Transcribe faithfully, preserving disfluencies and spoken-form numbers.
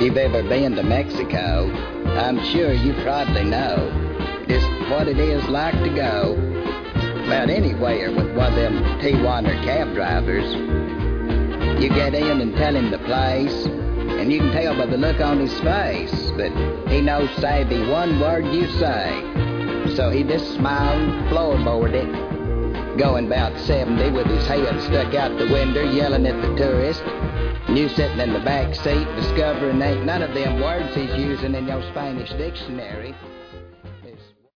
you've ever been to Mexico, I'm sure you probably know just what it is like to go about anywhere with one of them Tijuana cab drivers. You get in and tell him the place, and you can tell by the look on his face that he knows savvy one word you say. So he just smiled and floorboarded it, going about seventy with his head stuck out the window yelling at the tourist. And you sitting in the back seat discovering ain't none of them words he's using in your Spanish dictionary.